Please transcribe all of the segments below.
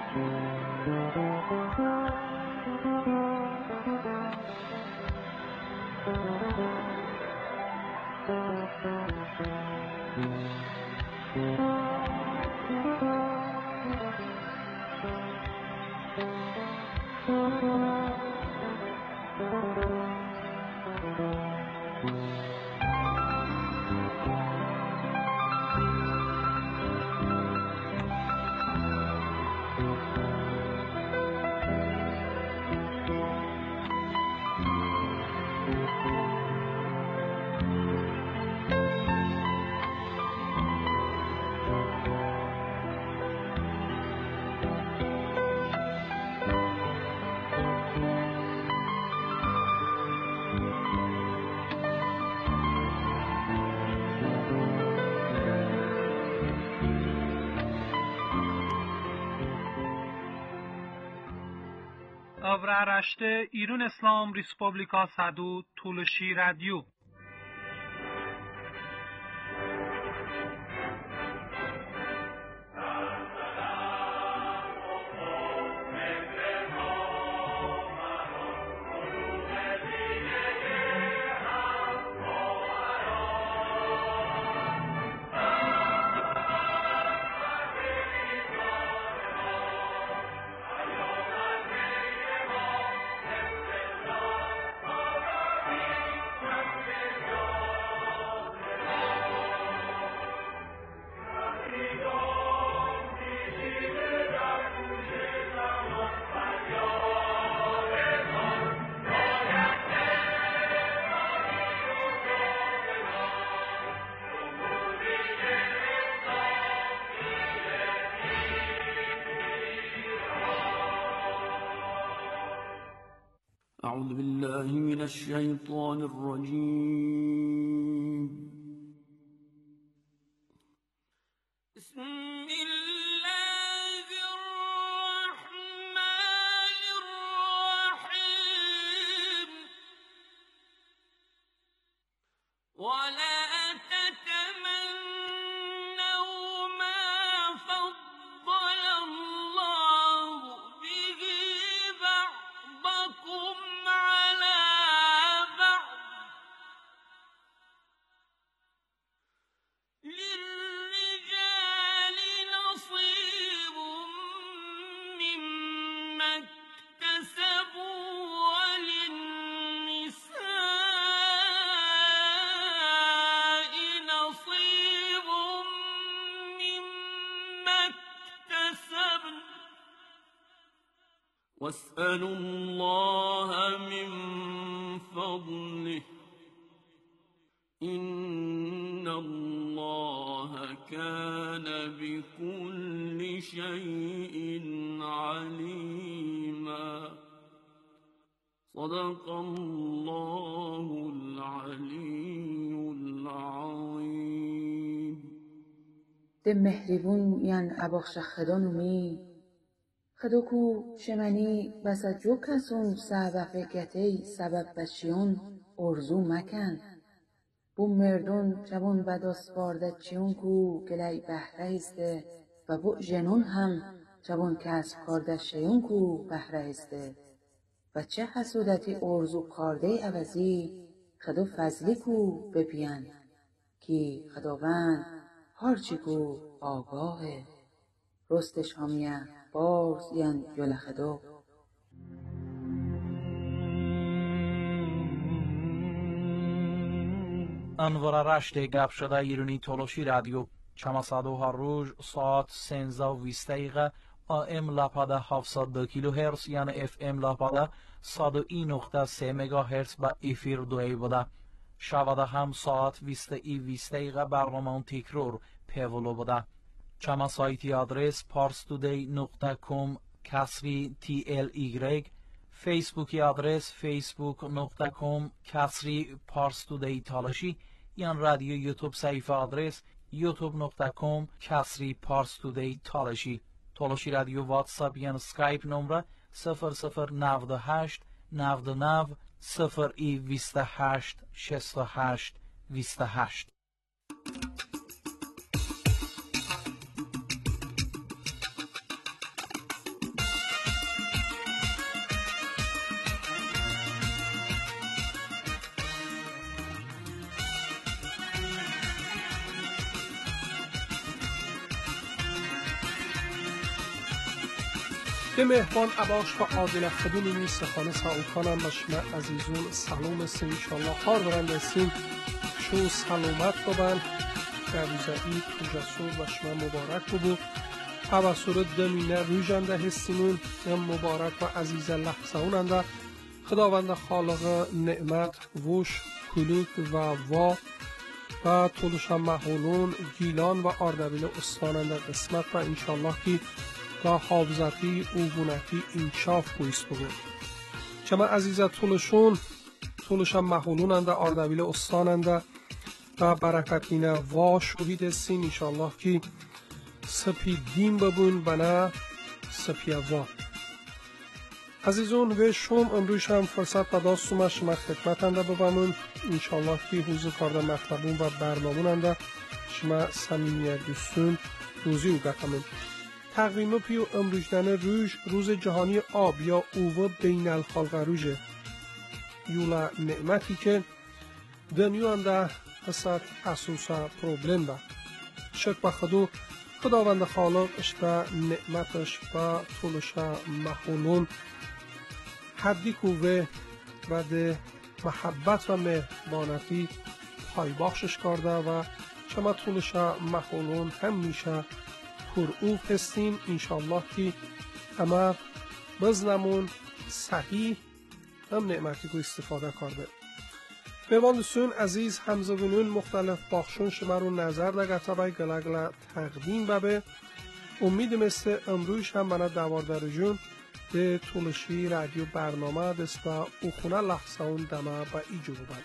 Avraaraşte İran İslam Respublika Sadu Tulshi Radio. أعوذ بالله من الشيطان الرجيم. بسم الله الرحمن الرحيم. ولا تتمنوا ما فضل الله به بعضكم على بعض. للرجال نصيب مما اكتسبوا وللنساء نصيب مما اكتسبن. واسألوا الله من فضله إن الله كان بكل شيء عليما. صدق الله العلي العظيم. ده مهربون ين اباخش خدانومی خدوکو شمنی بسا جو کسون سبب گتی سبب بچیون ارزو مکن. بو مردون جوان بداس باردت چیون کو گلی بهره ایسته و بو جنون هم جوان کسب کارده شیون کو بهره ایسته. و چه حسودتی ارزو کارده عوضی خدو فضلی کو بپین کی خداوند هرچی کو آگاهه. رستش همیه باز ین یول خدو. انوارارشت گپ شده ایرانی تولوشی رادیو چماسادو هر روز ساعت 13:20 AM لاپاده 702 کیلوهرتز یعنی FM لاپاده 101.3 مگاهرتز با افیر دوی بوده. شواده هم ساعت 20:20 برنامه تکرار پیولو بوده. چما سایتی آدرس parstoday.com /TLY. فیسبوکی آدرس facebook.com /parstoday تالاشی. یان رادیو یوتیوب صفحه آدرس youtube.com /parstoday تالاشی. تالاشی رادیو واتساپ یان اسکایپ نمره 0098 99 028 68 28. به مهمان عباش و عادل خدونی سخانه ساوکانم و شما عزیزون سلام است انشالله هار برند هستیم شو سلامت ببن در روز عید جسور و شما مبارک ببو اواسور دمینه روژنده هستیمون مبارک و عزیز لحظه اوننده خداوند خالق نعمت وش کلوک و طولش محولون گیلان و آردبیل استاننده قسمت و انشالله که با حافظتی اوبونتی انشاف بویست بگون چما عزیزه طولش محولوننده آردبیل استاننده و برکتینه و شوهید هستین انشالله که سپی دین ببون بنا سپی وا عزیزون و شم امروز هم فرصت پیدا سومه شما خدمتنده ببمون انشالله که حوزه کارده مطلبون و برناموننده شما صمیمیت دوستون روزی او گتمون تقویم پیو امروزدن روز جهانی آب یا اوو بین الخلق روژه یولا نعمتی که دنیو انده حسد اسوسا پروبلم با شک بخدو خداوند خالق اشتا نعمتش و طولش محولون حدی کوه و ده محبت و مهربانتی پای بخشش کرده و شما طولش محولون هم میشه پر اوف هستین انشالله که همه بزنمون صحیح هم نعمتی که استفاده کرده میوان دوستون عزیز همزبونون مختلف باخشون شما رو نظر دگته بای گلگل تقدیم ببه امید مثل امروز هم منه دوارده جون به طولشی رادیو برنامه دست و او خونه لحظه اون دمه با ایجو ببند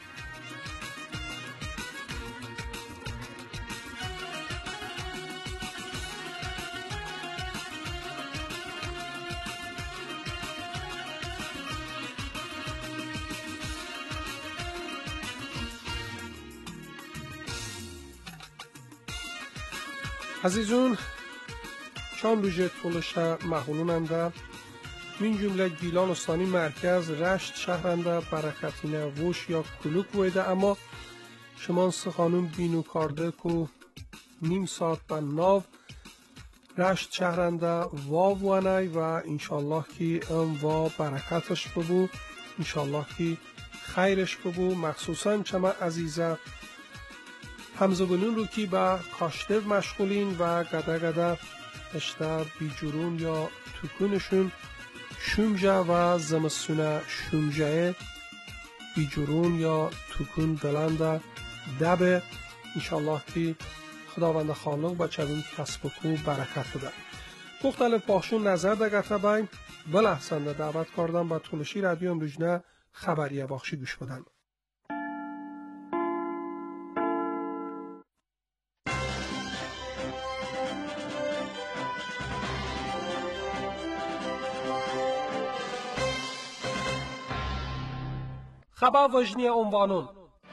عزیزون چند روژه طولش محولوننده من جمله گیلان استانی مرکز رشت شهرنده برکتینه وش یا کلوک بویده اما شما سخانون بینو کارده که نیم ساعت به ناو رشت شهرنده وانای و انشالله که ام برکتش ببو انشالله که خیرش ببو مخصوصا چما عزیزه همزبونون رو که به کاشته مشغولین و گده اشتر بیجورون یا توکونشون شومجه و زمستونه شومجه بیجورون یا توکون دلنده دبه انشالله که خداوند خالق با چون کسب و کو برکت بده مختلف پاخشون نظر دگته باین بلحسنده دعوت کردم با طولشی رادیو امروزنه خبریه باخشی گوش بدن خبر وجنی عنوانون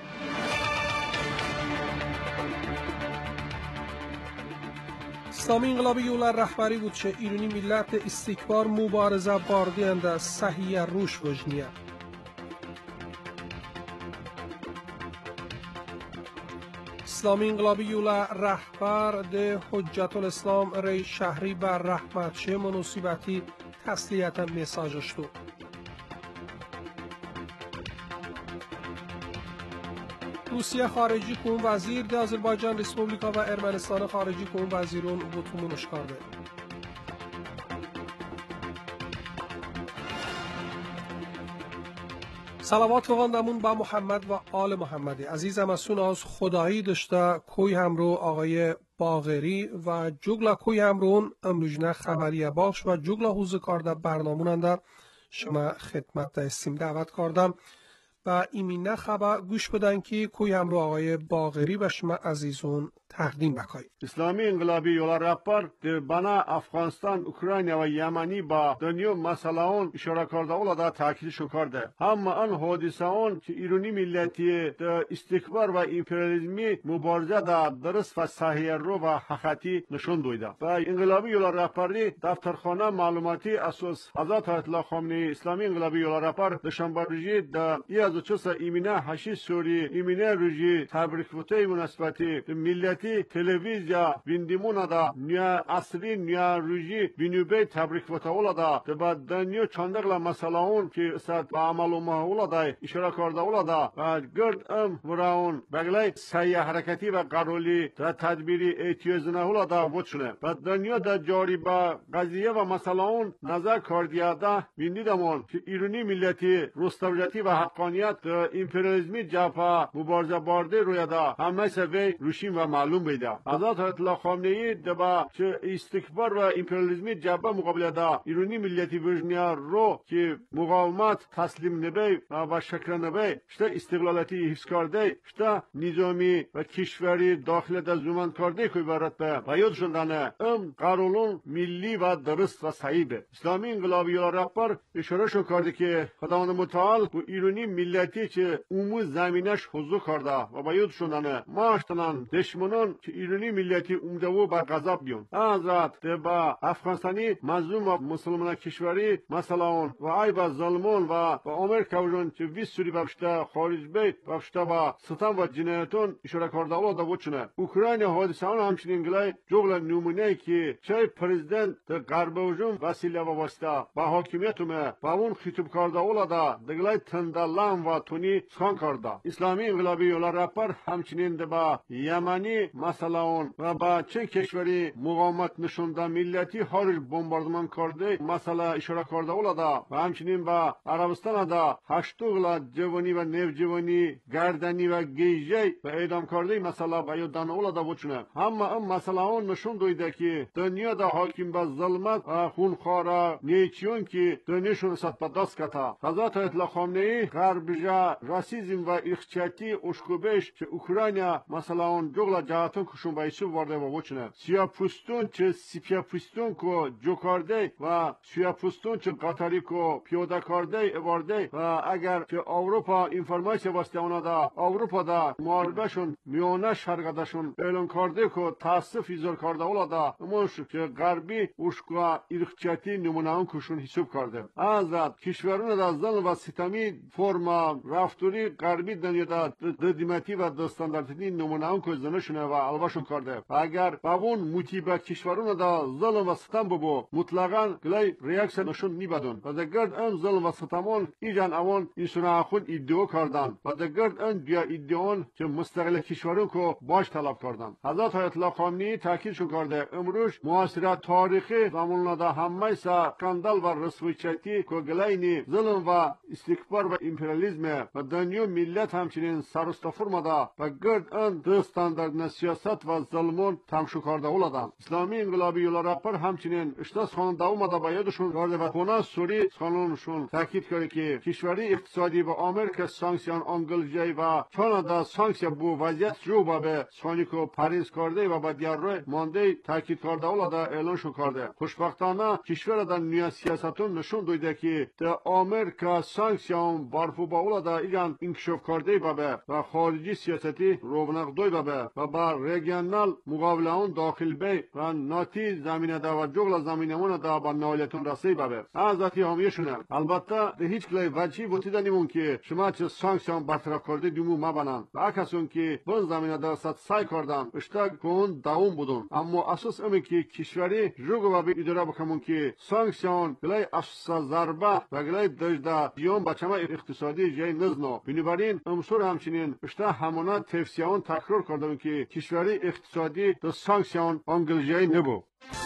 اسلامی انقلابی یولر رهبری بود چه ایرانی ملت استکبار مبارزه باردینده صحیح روش وجنیه اسلامی انقلابی یولر رهبر ده حجت الاسلام ری شهری بر رحمت شه مناسبتی تسلیت مساجش دو روسیه خارجی کن وزیر ده آذربایجان ریسپوبلیکا و ارمنستان خارجی کن وزیرون بوتومونش کرده صلوات بخواندمون با محمد و آل محمدی عزیزم از از خدایی داشته کوی همرو آقای باغری و جگلا کوی همرون امروزنه خبریه باش و جگلا حوزه کارده برناموننده شما خدمت دستیم دعوت کردم و ایمینه خبر گوش بدن که کوی همرو آقای باغری و شما عزیزون تقدیم بکای. اسلامی انقلابی یولا رهبر در بنا افغانستان، اوکراین و یمنی با دنیا مسئله اون اشاره کرده اولا تاکیدش کرده. هم آن حادثه اون که ایرانی ملتی در استکبار و امپریالیسمی مبارزه در درست و صحیح رو و حقیقتی نشون دویده. و انقلابی یولا رهبری دفترخانه معلوماتی اساس حضرت آیت الله خامنه‌ای اسلامی انقلابی یولا رهبر دوشنبه روز در از چوسا ایمینه هشی سوری ایمینه روژی تبریک بوته مناسبتی ملتی تلویزیا ویندیمونا دا نیا اصلی نیا روژی بینوبه تبریک بوته اولا دا دبا دنیو چندقلا مسئله اون که سات با عمل ما اولا دا اشاره کرده اولا دا و گرد وراون بگلای سیه حرکتی و قرولی دا تدبیری ایتیوزنه اولا دا بودشونه و دنیا دا جاری با قضیه و مسئله اون نظر کردیا دا بیندیدمون که ایرانی ملتی رستوجتی و حقانیت دا امپریالیزمی جبهه مبارزه بارده روی دا همه سوی روشین و معلوم بیده حضرت آیت الله خامنه‌ای دبا چه استکبار و امپریالیزمی جبهه مقابل دا ایرانی ملتی وجنیا رو که مقاومت تسلیم نبی و شکر نبی شته استقلالیتی حفظ کرده شته نظامی و کشوری داخل دا زمان کرده که عبارت به و یاد شدنه قانون ملی و درست و صحیح به اسلامی انقلابی رهبر اشاره شو کرده که خداوند متعال و ایرانی ملتی چه عموم زمینش حضور کرده و با یاد شدنه ماشتنان دشمنان که ایرانی ملتی اومده و بر غضب بیون حضرت با افغانستانی مظلوم و مسلمان کشوری مثلا و ای با ظلمون و امریکا وجون که ویس سوری باشته خارج بیت باشته با ستم و جنایتون اشاره کرده و دا وچنه اوکراین حادثه اون همچنین گلای جغل نمونه که چه پرزیدنت غرب وجون وسیله و واسطه با حاکمیتومه با اون خطاب کرده اولا دا دگلای تندلام و تونی سخن کرده اسلامی انقلابی اولا رهبر همچنین با یمنی مثلا و با چه کشوری مقاومت نشونده ملتی خارج بمباردمان کرده مسئله اشاره کرده اولا دا و همچنین با عربستان دا هشتوغلا جوانی و نوجوانی گردنی و گیجه و اعدام کرده مسئله با یادان اولا دا بچنه همه مسئله اون نشون دویده که دنیا دا حاکم با ظلمت و خونخواره نیچیون که دنیشون سات با دست کتا حضرت آیت الله خامنه‌ای غربجا راسیزم و اخچاتی اشکوبش که اوکراینیا مثلا اون جغلا جهاتون کشون بایشو وارده و بچنه سیاپوستون چه سیپیاپوستون کو جو کرده و سیاپوستون چه قطاری کو پیاده کرده وارده و اگر که اروپا انفرماسیون واسطه اونا دا اروپا دا محاربهشون میانه شرقدشون اعلان کرده که تاسف ایزار کرده اولا دا امونش که غربی اشکوا اخچاتی نمونه اون کشون حساب کرده حضرت کشورون دا ظلم و ستمی فرما رفتوری غربی دنیا دا ددیمتی و دستاندارتی نمونه اون کشنشونه و الباشون کرده و اگر با اون متیبت کشورون دا ظلم و ستم ببو مطلقاً گلای ریاکشن نشون نیبدون و دگرد ان ظلم و ستمون ایجان اون اینسونا خود ادعا کردن و دگرد ان بیا ادعان که مستقل کشورون کو باش طلب کردن حضرت آیت الله خامنه‌ای تاکیدشون کرده امروز معاصرت تاریخی زمانه دا همه سا کاندال و رسویچتی که گلاینی ظلم و استکبار و امپریالیسم و دنیا ملت همچنین سرستفرما دا و گرد ان دستاندارد سیاست و ظلمون تمشو کرده ولدن اسلامی انقلابی رهبر همچنین اشتاس خانون دا اومده با یادشون کرده و خونه سوری خانونشون تاکید کرده که کشوری اقتصادی با آمریکا سانکسیون انگلجی و کانادا سانکسیون بو وضعیت جو با به سانیکو پاریس کرده و با دیار روی مانده تاکید کرده ولده اعلان شو کرده خوشبختانه کشور دا نیا سیاستون نشون دویده که دا آمریکا سانکسیون بارفو با ولده ایجان انکشاف کرده و خارجی سیاستی رونق دوی و با ریگیونال مقابله اون داخل بی و ناتی زمینه دا و جغل زمینمون دا با نالیتون رسی بابه حضرتی همیشونه البته ده هیچ کلی وجهی بودیده نیمون که شما چه سانکسیون برطرف کرده دیمو مبنن و اکسون که بون زمینه دا ست سای کردن اشتاق کن داون بودن اما اساس امی که کشوری جوگو و بی اداره بکمون که سانکسیون گلای اساس ضربه و گلای دجده دیون بچمه اقتصادی جای نزنو بنابراین امسور همچنین اشتا همونا تفسیون تکرار کردن که کشوری اقتصادی دا سانکسیون انگلجی نبو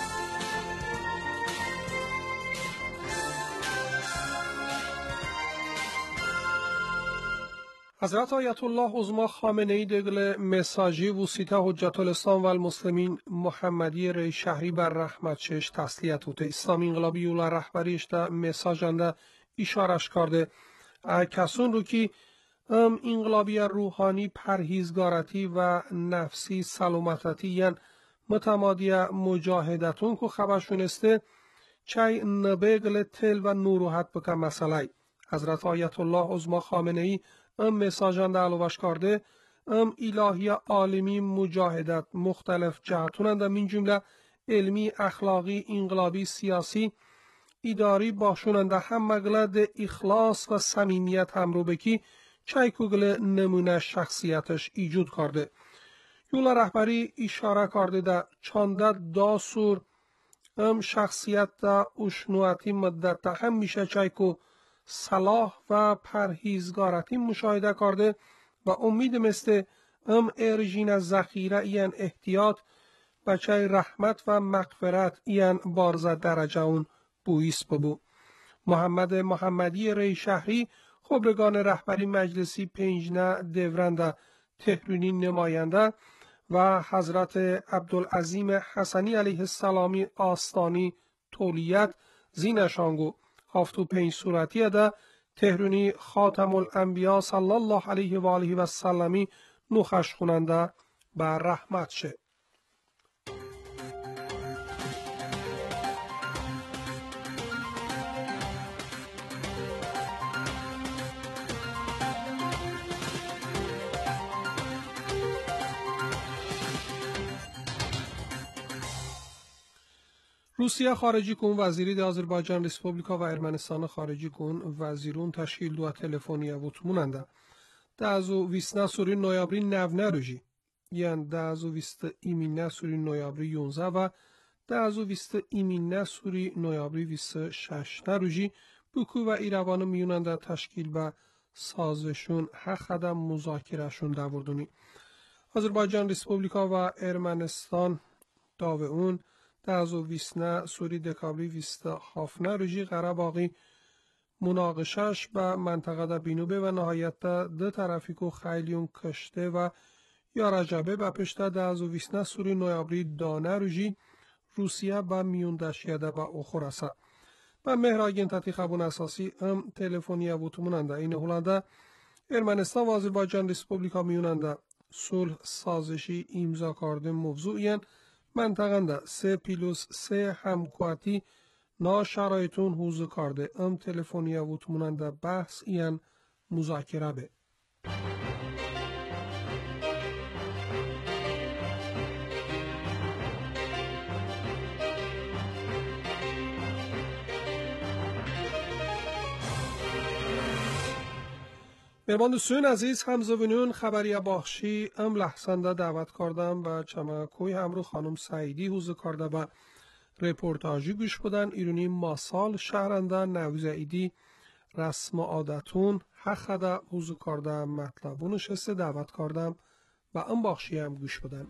حضرت آیت الله عظما خامنه‌ای دگل مساجی وسیطه حجت الاسلام و المسلمین محمدی ری شهری بر رحمت چش تسلیت اوته اسلامی انقلابی اولا رهبریش دا مساجنده اشارش کرده کسون رو که انقلابی روحانی پرهیزگارتی و نفسی سلامتی یعنی متمادی مجاهدتون که خبرشونسته چای نبگل تل و نوروحت بکن مسئله حضرت آیت الله عظما خامنه‌ای مساجنده علوش کرده الهی عالمی مجاهدت مختلف جهتونند من جمله علمی اخلاقی انقلابی سیاسی اداری باشوننده هم مگلد اخلاص و صمیمیت هم رو بکی چای کوگل نمونه شخصیتش ایجود کرده. یولا رهبری اشاره کرده در چانده داسور شخصیت دا اشنواتی مدت هم میشه چای کو صلاح و پرهیزگارتی مشاهده کرده و امید مثل ارژین ذخیره این احتیاط بچه رحمت و مغفرت این بارزه درجه اون بویس ببو. محمد محمدی ری شهری خبرگان رهبری مجلسی پنجنه دورند تهرونی نماینده و حضرت عبدالعظیم حسنی علیه السلامی آستانی تولیت زینشانگو هفتو پنج صورتی ده تهرونی خاتم الانبیا صلی الله علیه و آله و سلمی نوخش خوننده بر رحمت شه. روسیه خارجی کن وزیری آذربایجان ریسپوبلیکا و ارمنستان خارجی کن وزیرون تشکیل دو تلفنیه و تموننده. دازو ویسنا سوری نویابری نوونه روژی. یعنی دازو ویست ایمینه سوری نویابری 11 و دازو ویست ایمینه سوری نویابری 26 روژی بکو و ایروان میوننده تشکیل به سازشون حق مذاکرهشون دوردونی. آذربایجان ریسپوبلیکا و ارمنستان داوه اون دازو ویسنه سوری دکابری ویست هافنه روژی قرباقی مناقشش به منطقه دا بینوبه و نهایت ده طرفی که خیلیون کشته و یا رجبه به پشته دازو ویسنه سوری نویابری دانه روژی روسیه به میوندشیده به اخورسه. به مهراگین تاتی خبون اساسی تلفنیه و تموننده این هولنده ارمنستان و آذربایجان ریسپوبلیکا میوننده صلح سازشی امضا کرده موضوعین منطقه 3+3 همکواتی نا شرایطون حوزه کرده تلفنیه و تموننده بحث این مذاکره به. مهمان سوین عزیز همزوینون خبری باخشی لحظنده دعوت کردم و چمکوی همرو خانم سعیدی حوزه کرده به رپورتاجی گوش بدن ایرونی ماسال شهرنده نویز ایدی رسم عادتون حق ده حوزه کرده مطلبونش هست دعوت کردم و باخشی هم گوش بدن.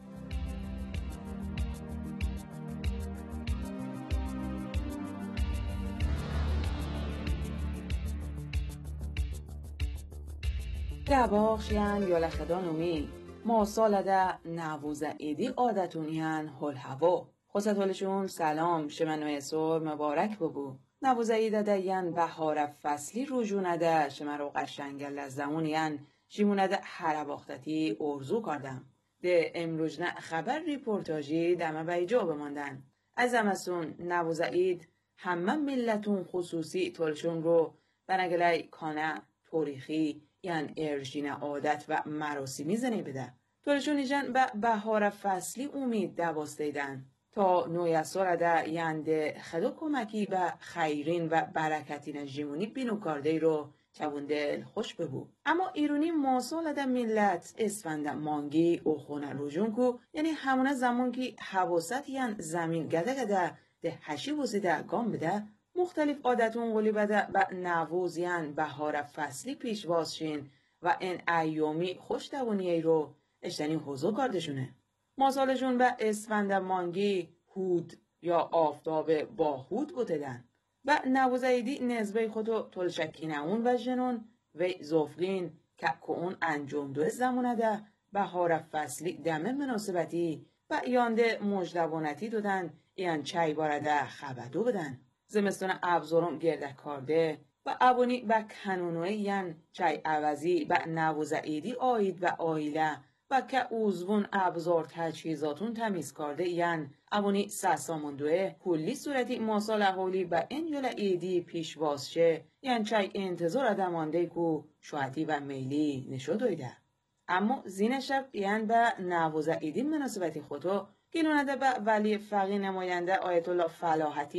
دباخشیان یولا خدانومی ما سالده نووزه ایدی عادتونیان هل هوا خوستولشون سلام شمنوی سور مبارک ببو نووزه ایده ده ین بهار فصلی روجونه ده شمرو قشنگل از زمونیان شیمونه ده حرباختتی ارزو کردم ده امروجنه خبر ریپورتاجی دمه بیجا بماندن از امسون نووزه اید همه ملتون خصوصی تولشون رو بنگلای کانه تاریخی یعنی ارژین عادت و مراسمی زنی بده. تولشون ایجن به بهار فصلی امید دوستیدن تا نوی سالده یعنی خدا کمکی به خیرین و برکتین جیمونی بینو کرده رو چوندل خوش ببو. اما ایرونی ماسالده ملت اسفند مانگی او خونه روژون کو یعنی همونه زمان که حواست یعنی زمین گده ده هشی بوزیده گام بده مختلف عادتون قولی بده به نووزیان بهار فصلی پیش واسشین و این ایامی خوش دوونیه رو اشتنی حضور کردشونه. ماسالشون به اسفند مانگی هود یا آفتاب با هود بوددن و نووزایدی نزبه خودو تلشکینهون و جنون و زوفلین که اون انجام دو زمونه ده بهار فصلی دمه مناسبتی و یانده مجدوانتی دادن این چای بارده خبدو بدن. زمستون ابزارم گرده کرده و ابونی به کنونوی ین چای عوضی به نووزایدی آید و آیله و که اوزون ابزار تجهیزاتون تمیز کرده ین ابونی ساساموندوه کلی صورتی ماسال احولی به این یول ایدی پیش واسشه ین چای انتظار ادمانده کو شوهتی و میلی نشو دویده. اما زین شب ین به نووزایدی مناسبتی خودو گنونده به ولی فقی نماینده آیت الله فلاحتی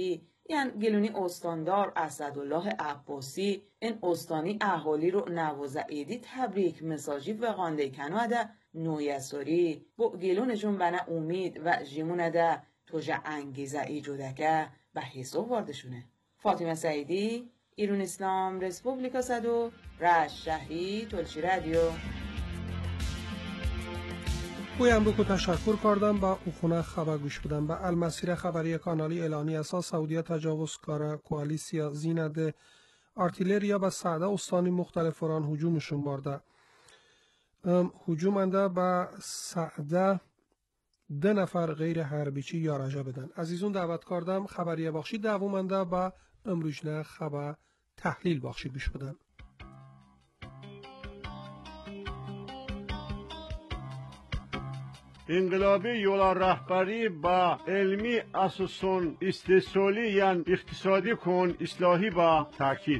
یعنی گلونی استاندار اسدالله عباسی این استانی اهالی رو نوازه ایدی تبریک مساجی و غانده کنو ده نویسوری با گلونشون بنا امید و جیمون ده توجه انگیزه ای جودکه به حساب واردشونه. فاطمه سعیدی، ایران اسلام رسپوبلیکا صدو رشت شهری تلچی رادیو. بویم بکو تشکر کردم با اخونه خبر گوش بودم به المسیر خبری کانالی اعلانی اساس سعودیه تجاوز کار کوالیسیا زینده آرتیلریا به سعده استانی مختلف فران هجومشون برده. هجوم انده به سعده 2 نفر غیر حربیچی یارجه بدن. عزیزون دعوت کردم خبریه بخشی دوامنده به امروزنه خبر تحلیل بخشی گوش بدن. انقلابی یولا رهبری با علمی اساسون استثماری یعنی اقتصادی کن اصلاحی با تاکید.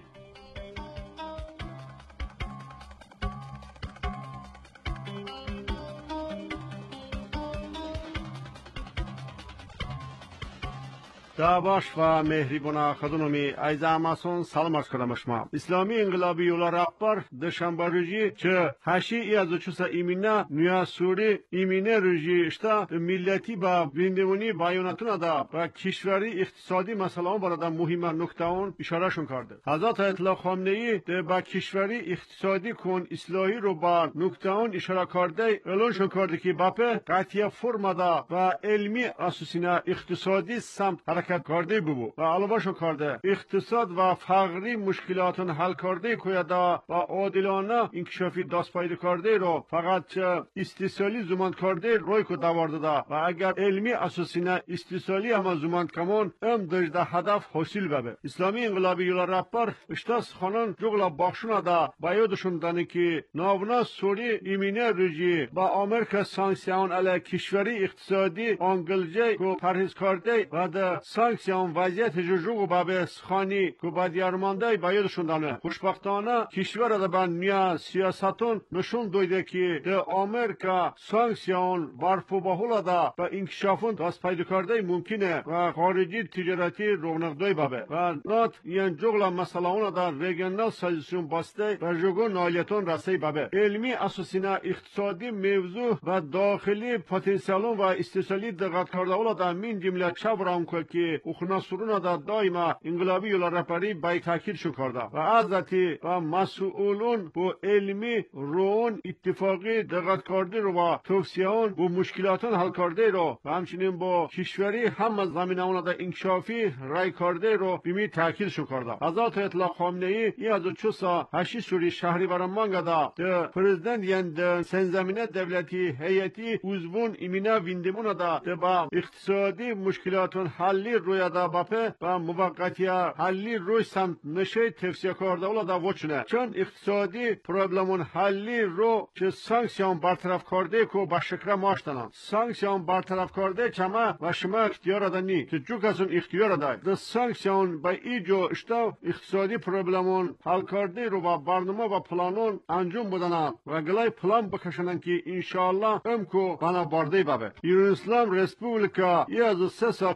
دعواش و مهریبونا خدونومی ایزاماسون سلام عرض کنم شما. اسلامی انقلابی یولا رهبر دوشنبه روزی که 8 از 4 ایمینه نیا سوری ایمینه روزی اشتا ملتی با بیندمونی بایوناتون دا و کشوری اقتصادی مسئله برای مهم نکتهون اشاره شون کرده. حضرت اطلاع خامنه‌ای با کشوری اقتصادی کن اصلاحی رو با نکتهون اشاره کرده اعلان شون کرده که باپه قطعی فرم دا و علمی اساسینا اقتصادی سمت حرکت کرده ببو و علاوه شو کرده اقتصاد و فقری مشکلاتون حل کرده کویدا و عادلانه انکشافی دست پیدا کرده رو فقط استثماری زمان کرده روی کو داورده دا و اگر علمی اساسینا استثماری اما زمان کمون دجده هدف حاصل ببه. اسلامی انقلابی یولا رهبر اشتاس خانان جغلا بخشونه دا بایودشون دانه که ناونا سوری ایمینه رجی با آمریکا سانکسیون علی کشوری اقتصادی انگلجه کو پرهیز کرده و دا سانکسیون وضعیت جوجو بابه سخانی که با دیارمانده بایدشون دانه. خوشبختانه کشور دا با نیا سیاستون نشون دویده که دا آمریکا سانکسیون برفو باهولا دا با انکشافون دست پیدا کرده ممکنه و خارجی تجارتی رونق دوی بابه و نات این جغلا مسئله اونا دا ریگنال سازیسیون باسته و جوگو نالیتون رسی بابه. علمی اساسینا اقتصادی موضوع و داخلی پتانسیلون و استثماری دقت کرده اولا دا من جمله چبرام که اخنا سرون دا دائما انقلابی یولا رهبری بای تاکید شو کرده و عزتی و مسئولون با علمی رون اتفاقی دقت کرده رو و توصیهان با مشکلاتون حل کرده رو و همچنین با کشوری هم زمینه اونا دا انکشافی رای کرده رو بیمی تاکید شو کرده. حضرت اطلاع خامنه‌ای ای از 8 سوری شهری برمانگا دا پرزیدنت یند سنزمینه دولتی هیئتی عضوون ایمینه ویندمون دا با اقتصادی مشکلاتون حلی روی دا باپه و موقتی حلی روی سمت نشه توصیه کرده اولا دا وچنه چون اقتصادی پروبلمون حلی رو که سانکسیون برطرف کرده کو با شکر ماشتنان سانکسیون برطرف کرده چما و شما اختیار دانی که جو کسون اختیار دای دا سانکسیون با ایجو اشتا اقتصادی پروبلمون حل کرده رو با برنامه و پلانون انجام بدنن و گلای پلان بکشنن که انشاءالله امکو بنا برده بابه. ایران اسلام رسپوبلیکا ای از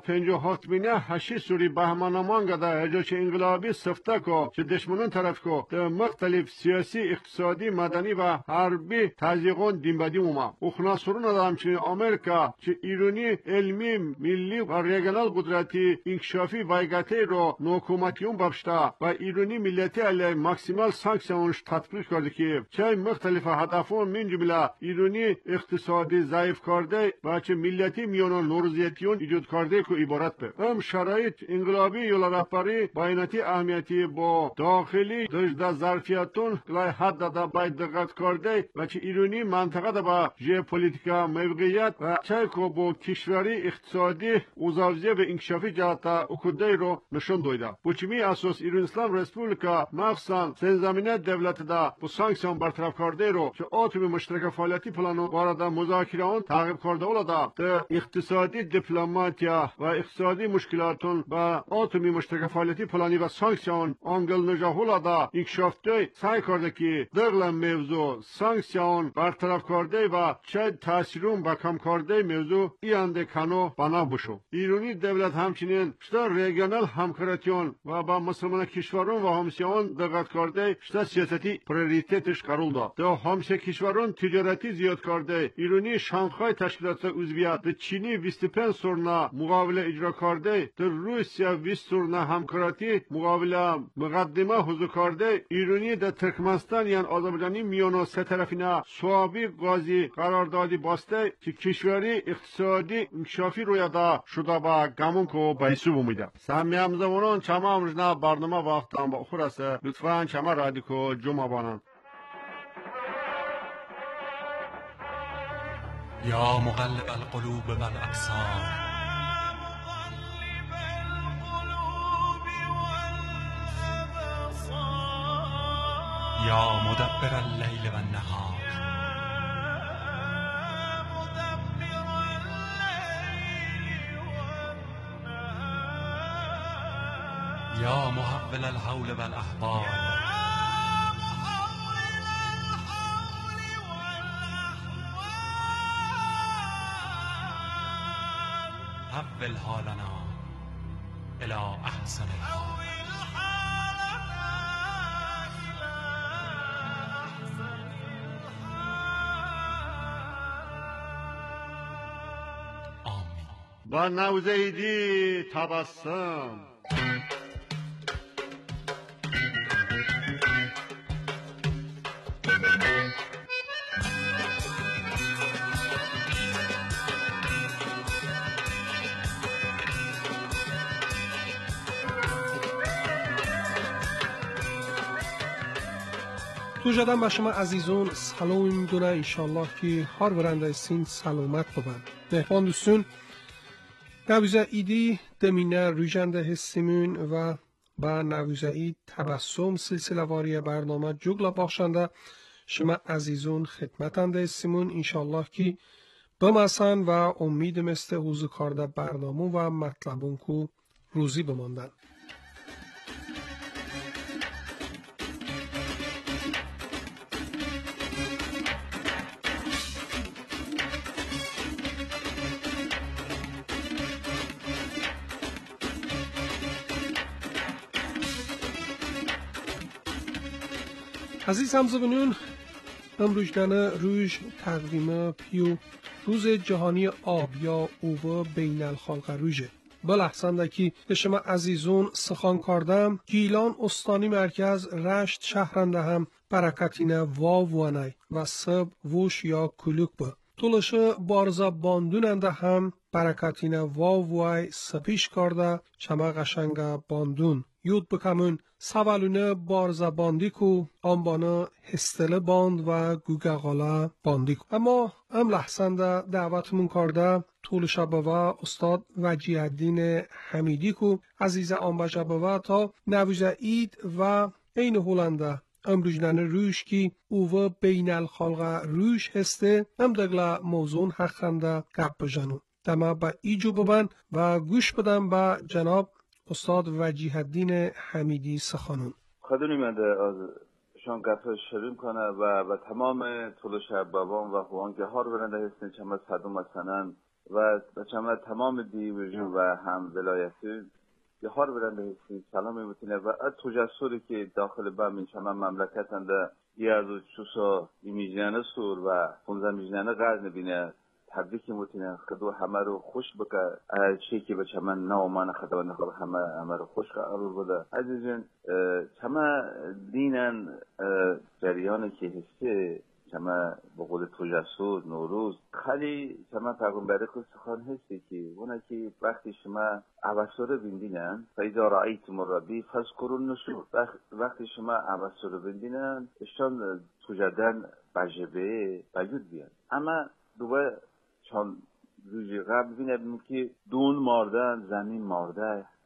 357 مینه 8 سوری بهمانمانگا دا هجوچ انقلابی سفته کو چه دشمنان طرف کو دا مختلف سیاسی اقتصادی مدنی و حربی تزیقون دیمبدی اوما اخنا سرون دا همچنین آمریکا چه ایرانی علمی ملی و ریگنال قدرتی انکشافی وایگته رو نوکومتیون بابشتا و ایرانی ملتی علی ماکسیمال سانکسیونش تطبیق کرده که چه مختلف هدفون من جمله ایرانی اقتصادی ضعیف کرده و چه ملتی میانو نورزیتیون ایجاد کرده که عبارت به هم شرایط انقلابی یولا رهبری باینتی اهمیتی با داخلی دجده ظرفیتون لای حد دا باید دقت کرده و چه ایرانی منطقه دا با ژئوپلیتیکا موقعیت و چه که با کشوری اقتصادی اوزاوزی و انکشافی جهتا اکوده رو نشون دویده. بچمی اساس ایران اسلام رسپوبلیکا مخصوصا سنزمینه دولت دا با سانکسیون برطرف کرده رو چه آتومی مشترک فعالیتی پلانو وارد مذاکره آن تعقیب کرده اولا دا اقتصادی دیپلماتیا و اقتصادی مشکلاتون با اتمی مشترک فعالیتی پلانی و سانکسیون انگل نجاهولا دا انکشافته سعی کرده که دغل موضوع سانکسیون برطرف کرده و چه تاثیرون با کم کرده موضوع ایانده کنو بنا بشو. ایرانی دولت همچنین شتا ریگیونال همکارتیون و با مسلمان کشورون و همسایه‌ان دقت کرده شتا سیاستی پریوریتتش قرار داد. دو همسایه کشورون تجارتی زیاد کرده. ایرانی شانگهای تشکیلات عضویت در چینی 25 سورنا مقابله اجرا کرده. در روسیه 20 سورنا همکارتی مقابله مقدمه حضور کرده. ایرانی در ترکمنستان یعنی آذربایجانی میانو سه طرفینه صوابی قاضی قراردادی باسته که کشوری اقتصادی انکشافی روی دا شده با گمون که بایسو بومیده. سمی همزمانان چما امروزنا برنامه وقتان با اخور است. لطفاً چما رادیکو جمع بانند. یا مقلب القلوب والابصار یا مدبر اللیل والنهار یا محول الحول والاحوال حول حالنا الى احسن الحال. آمین. با نوزیدی تبسم تو جدن به شما عزیزون سلام دونه انشالله که هر برنده سین سلامت ببن. مهربان دوستون نویزه ایدی دمینه ریجنده هستیمون و با نویزه اید تبسم سلسله واری برنامه جگلا بخشنده شما عزیزون خدمتنده هستیمون انشالله که بمسن و امید مثل حضور کارده برنامه و مطلبون که روزی بماندن. عزیز همزبانون امروزدن روز تقویم پیو روز جهانی آب یا اوبا بین الخلق روزه. بلحظنده که به شما عزیزون سخن کردم گیلان استانی مرکز رشت شهرنده هم برکتینه واوانه و سب ووش یا کلوک با طولش بارزا باندوننده هم برکتینه واوای سپیش کرده چما قشنگه باندون یود بکمون سوالونه بارزا باندی کو آنبانا هستله باند و گوگاغالا باندی کو. اما ام لحظنده دعوتمون کرده طول شبه استاد وجیه الدین حمیدی کو عزیز آنبجبه تا نویزه اید و این هولنده امروزدن روش کی اوه بین الخلق روش هسته ام دگلا موضوع حقنده گپ بجنون دما با ایجو ببن و گوش بدن با جناب استاد وجیه الدین حمیدی سخنون. خدونی منده از شان گپ شروع کنه و تمام طول شب بابان و خوانگه ها رو برنده هستن چما صدوم سنن و چما تمام دیویژن و هم ولایتی یه ها رو برنده هستن سلامی بتینه و از تجسوری که داخل با من چما مملکتنده یه از چوسا ایمیجنه سور و 15 میلیون قرض نبینه تبریک متینه خدو همه رو خوش بکه چی که به چمن نامان خدا نخواه همه رو خوش قرار بده عزیزان چما دینن جریان که هسته چما به قول تجسد نوروز خیلی چما پیغمبر خود سخن هستی که اونه که وقتی شما عباسوره بندینن فیضا رأیتم الربی فذکروا النشور وقتی شما عباسوره بندینن اشتان توجدن بجبه بجود بیان اما دوباره چون روزی قبل بینیم که دون ماردن زمین مارده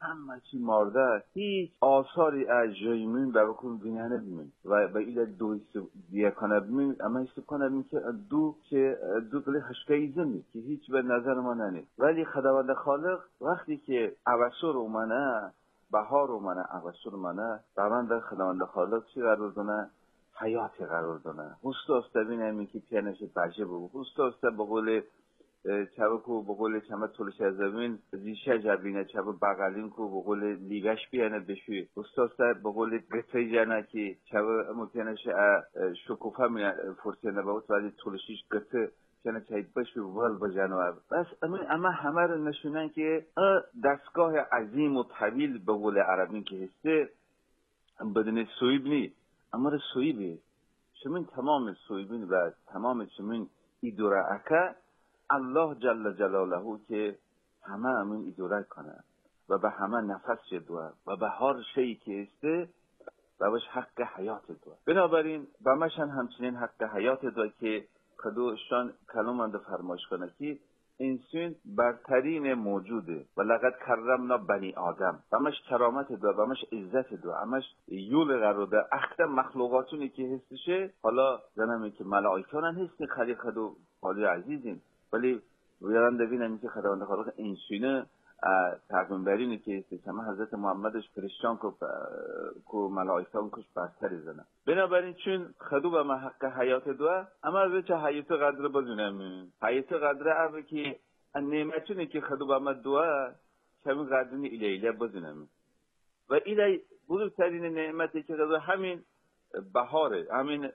همه چی مرده، هیچ آثاری از جایمون به بکن بینه نبیمون و به ایل دو دیگه کنه بیم اما ایستو کنه بیم که دو بلی هشکه زمی که هیچ به نظر ما ننید. ولی خداوند خالق وقتی که عوصر اومنه، بهار اومنه، عوصر اومنه، برند خداوند خالق چی قرار دونه؟ حیاتی قرار دونه. هستاست بینه که پیانش بجه بگو، هستاست بقول چابه کو بقول چما طولش از زمین زیشه جبینه چابه بغلین کو بقول لیگش بیانه بشوی استاد بقول قطعی جنه که چابه ممکنش شکوفه می فرسینه باید ولی طولشیش قطع کنه چای بشوی ول بجنوه. بس اما همه رو نشونن که دستگاه عظیم و طویل بقول عربی که هسته بدون سویب نی اما رو سویبی شمین تمام سویبین و تمام شمین ایدوره اکه الله جل جلاله که همه امین اداره کنه و به همه نفس دوه و به هر شیئی که استه و بهش حق حیات دوه. بنابراین به مشن همچنین حق حیات دوه که خدوشان کلمانده فرمایش کنه که انسان برترین موجوده و لقد کرمنا بنی آدم و همش کرامت دوه و همش عزت دوه همش یول قراده اخته مخلوقاتونی که هستشه. حالا زنمی که ملائکان هستی خلی خدو حالی عزیزین ولی ویران ببینم که خداوند خالق انسانه پیغمبرینی که است که حضرت محمدش فرشتان کو ملائکه کش برتری زنه. بنابراین چون خدو به ما حق حیات دوه اما به چه حیات قدر بزنم حیات قدر اوه که نعمتونه که خدو به ما دوه کمی قدرنی ایله بزنم و ایله بزرگترین نعمتی که خدو همین بهاره همین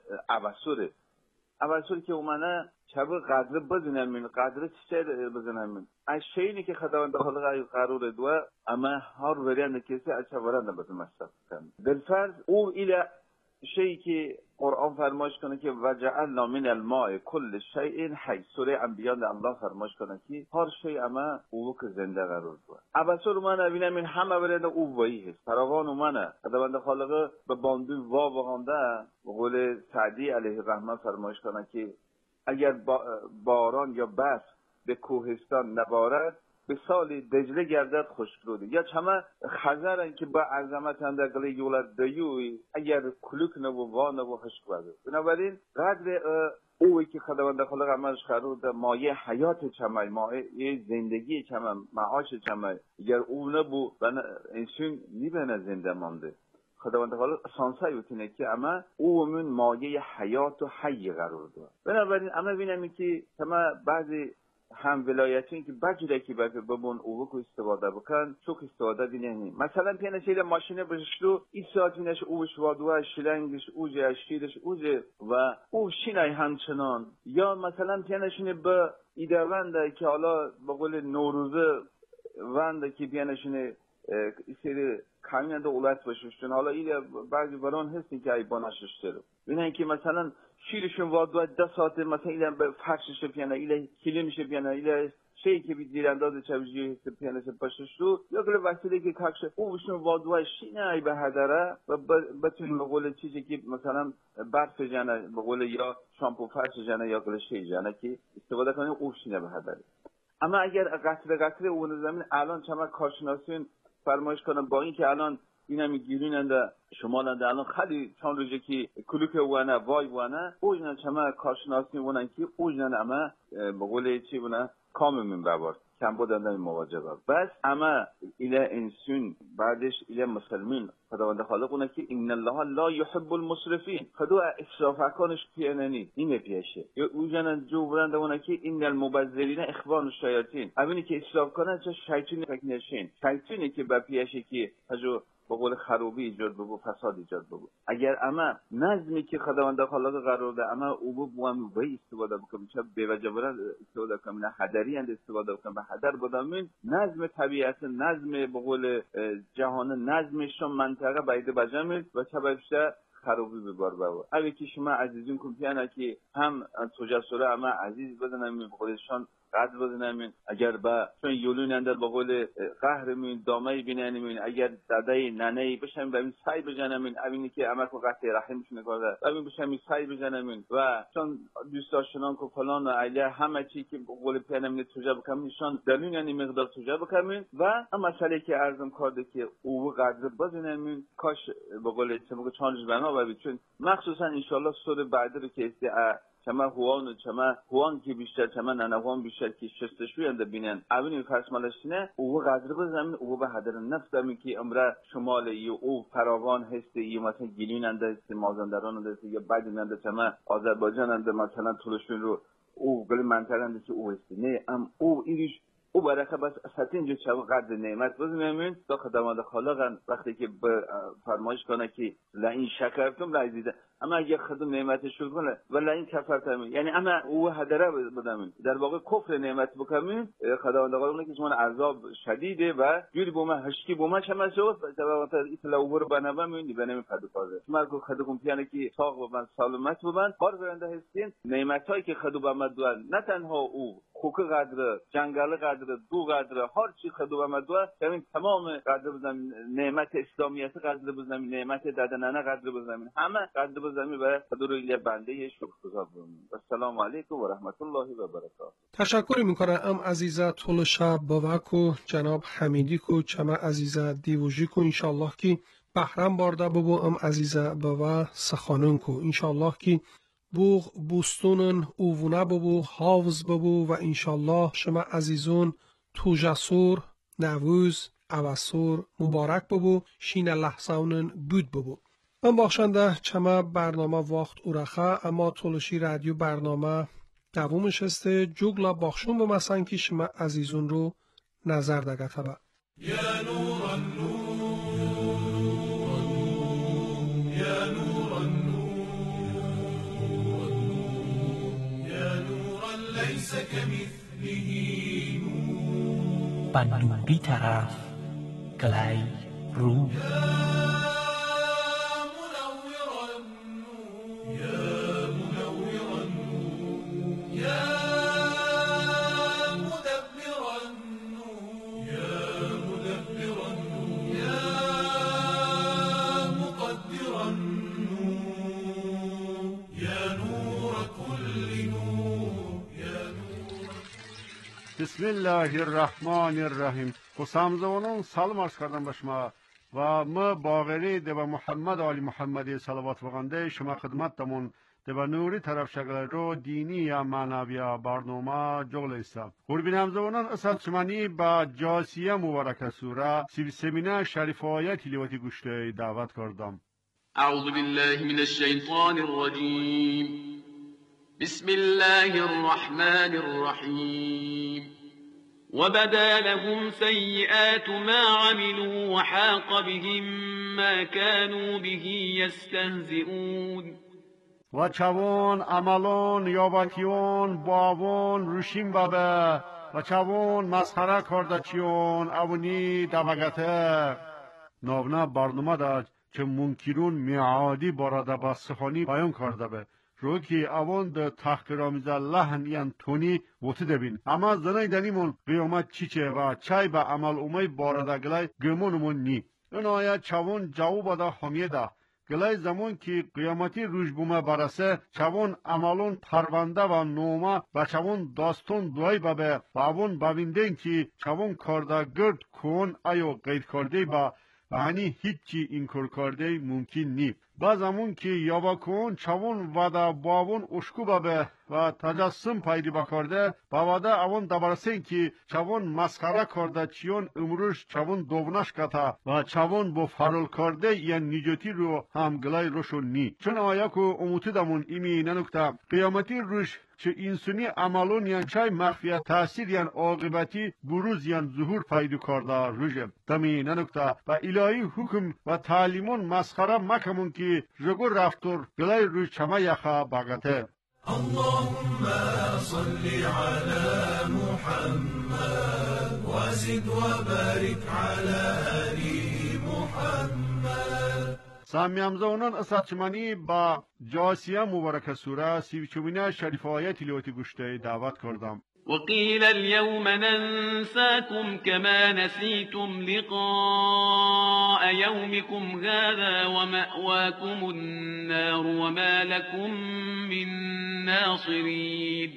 عوصره که اومنه چابه قدر بزنم قدر چه بزنم از شیئی که خداوند خالق قرار دوه اما هر وریان کسی از چورنده بزن مصرف کنه. بالفرض او ایله شیئی که قرآن فرمایش کنه که وجعلنا من الماء کل شیء حی. سوره انبیاء الله فرمایش کنه که هر شیء اما او که زنده قرار دوه. عباسور من ببینم این همه ورنده او وایی هست. فراوان من خداوند خالق به باندو وا بخونده به قول سعدی علیه الرحمه فرمایش کنه که اگر باران یا برف به کوهستان نبارد به سال دجله گردد خشکروده یا چما خزرن که با عظمت اندقلی یولد دیوی اگر کلوک نبو وان و خشک بده. بنابراین قدر اوی که خداوند خالق عملش خرود مایه حیات چمای مایه زندگی چمای معاش چمای اگر او نبو انسان نیبنه زنده مانده. خداوند خالق سانسای بتونه که اما او من مایه حیات و حی قرار داره. بنابراین اما بینم که تمام بعضی هم ولایتین که بجره که ببون او کو استفاده بکن چوک استفاده بینیم مثلا پیانه شیل ماشینه بشلو این ساعت بینش او شوادوه شلنگش اوجه شیرش اوجه و او شینای همچنان یا مثلا پیانه شینه به ایده ونده که حالا به قول نوروزه ونده که پیانه شینه این سری کامیان دو اولاد باششتن حالا ایده بعضی بران هستی که ای بانششته رو بینن که مثلا شیرشون وادوه 10 ساعت مثلا ایده به فرشش پیانه ایده کلیمش پیانه ایده شیئی که بید دیرانداز چوجی هست پیانه باشش رو یا گله وسیله که ککشه اوشون وادوه شینه ای به هدره و بتونیم به قول چیزی که مثلا برف جنه به قول یا شامپو فرش جنه یا گله شی جنه که استفاده کنیم او شینه به هدره. اما اگر قطره اون زمین الان چما کارشناسین فرمایش کنم با این که الان اینا میگیریننده شمالنده الان خیلی چند روزه که کلوک وانه وای وانه اوجنن چما کارشناسی وانن که اوجنن اما به قول چی وانه کام من ببار کم بودن مواجه با بس اما ایله انسان بعدش ایله مسلمین خداوند خالق اونه که ان الله لا يحب المسرفین خدا اسراف کنش پیاننی این پیشه یا اوجنن جو برنده اونه که ان المبذرین اخوان الشیاطین همینی که اسراف کنن چه شیطانی فکنشین شیطانی که با پیشه که هجو به قول خروبی ایجاد بگو فساد ایجاد بگو اگر اما نظمی که خداوند خالق قرار ده اما او بوام وی استفاده بکنم چه به وجه برای استفاده کنم نه هدری اند استفاده کنم به هدر بدامین نظم طبیعت نظم به قول جهان نظمشون منطقه باید بجامید و چه بشه خروبی ببار باو اوی که شما عزیزون کمپیانه که هم تجسره اما عزیز بدنم به قولشان قدر بزنمین اگر با چون یولون اندر با قول قهرمین دامه بیننمین اگر دادای ننه بشم ببین سعی بجنمین اوینی که عمل کو قطع رحمش نگاره ببین بشم سعی بجنمین و چون دوست داشتنان کو فلان و علی همه چی که قول پیانم توجه بکنم نشان دلیل یعنی مقدار توجه بکنم و اما مسئله که عرضم کرده که او قدر بزنمین کاش به قول چمگو چانج بنا و چون مخصوصا ان شاء الله سور بعد رو که چما هوان که بیشتر چما ننوان بیشتر که شستشوی انده بینن اولی فرسمالشتینه او قدر بزنمین او به حدر نفس دمی که امره شمال او فراوان هسته یا مثلا گیلین انده هسته مازندران انده هسته یا بعد انده چما آذربایجان انده مثلا طولشون رو او گلی منطقه انده که او هسته نه او ایریش او برای بس سطح اینجا چه قدر نعمت بزنمین تا خدمات خالقن وقتی که فرمایش کنه که لئن شکرتم لازیده اما اگه خودم نعمت شکر کنه ولی این کفرتم یعنی اما او هدره بدمین در واقع کفر نعمت بکنین خداوند خالق که شما عذاب شدیده و جوری بوما هشکی بوما چما شد تا اطلاع او رو بنوامین بنم فدوفازه شما کو خودکم پیانه که ساق و من سلامت بودن کار برنده هستین نعمتایی که خدو به مدوال نه تنها او خوک قدر جنگل قدر دو قدر هر چی خدو به مدوال همین تمام قدر بزنیم نعمت اسلامیت قدر بزنیم نعمت دادنانه قدر بزنیم همه قدر بزنیم و خدو رو بنده شکرگزار باشیم. السلام علیکم و رحمت الله و برکاته. تشکر میکنم ام عزیزه طول شب باوکو جناب حمیدی کو چما عزیزه دیوژی کو انشالله کی بهرام بارده ببو ام عزیزه باوا سخانون کو انشالله کی بوغ بوستونن اوونه ببو حافظ ببو و انشالله شما عزیزون تو جسور نووز اوسور مبارک ببو شین لحظاونن بود ببو. من بخشنده چما برنامه وقت اورخه اما طولشی رادیو برنامه دومش هسته جوگلا بخشون بمسن که شما عزیزون رو نظر دگته با یا نور النور یا نور النور یا نورا لیس کمثله نور بنوری طرف گلی رو بسم الله الرحمن الرحیم. خسامزوانان سلام عرض کردم به شما و ما باقری ده به محمد آل محمد صلوات بخنده شما خدمت تمون ده به نوری طرف شکل رو دینی یا معنوی برنامه جغل ایسا قربین همزوانان اسد شمانی با جاسیه مبارک سوره 33 شریف آیه تلاوتی گوشته دعوت کردم. اعوذ بالله من الشیطان الرجیم بسم الله الرحمن الرحیم وبدا لهم سيئات ما عملوا وحاق بهم ما كانوا به يستهزئون و چوان عملان یابکیان باوان روشین بابه و چوان مسخره کرده چیان اونی دمگته نابنا برنامه داد که منکرون میعادی باراده با سخانی بیان کرده به رو که اوان ده تحقیرامیز لحن یان تونی وطی دبین اما زنای دنیمون قیامت چیچه و چای با عمل اومای باراده گلای گمونمون نی این آیه چوان جواب ده حمیه ده گلای زمان که قیامتی روش بومه برسه چوان عملون پرونده و نومه و چوان داستون دوی ببه و اوان ببیندن که چوان کرده گرد کن ایو قید کرده با و هنی هیچی این کار کرده ممکن نی بعض همون که یابا کن چوان ودا باون اشکو ببه و تجسم پیدا بکرده با ودا اوان دبرسین که چوان مسخره کرده چیون امروش چوان دوونش کتا و چوان با فرول کرده یا نجاتی رو هم گلای روشون نی چون آیا که اموتی دمون ایمی ننکتا قیامتی روش چه انسانی عملون یان چای مخفیت تاثیر یان عاقبتی بروز یان ظهور پیدا کرده روشه دمی ننکتا و الهی حکم و تعلیمون مسخره مکمون که جگو رفتور گلای روی چما یخا باگته اللهم صل على محمد وزد وبارك على آل محمد. سامی همزونان اساتشمانی با جاسیه مبارک سوره 34 شریف آیه تلاوتی گوشته دعوت کردم. وقيل اليوم ننساكم كما نسيتم لقاء يومكم هذا ومأواكم النار وما لكم من ناصرين.